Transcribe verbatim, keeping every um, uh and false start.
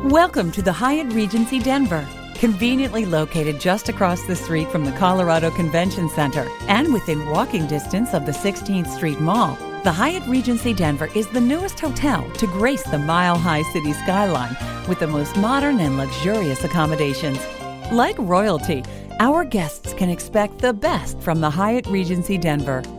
Welcome to the Hyatt Regency Denver, conveniently located just across the street from the Colorado Convention Center and within walking distance of the sixteenth Street Mall. The Hyatt Regency Denver is the newest hotel to grace the mile-high city skyline with the most modern and luxurious accommodations. Like royalty, our guests can expect the best from the Hyatt Regency Denver.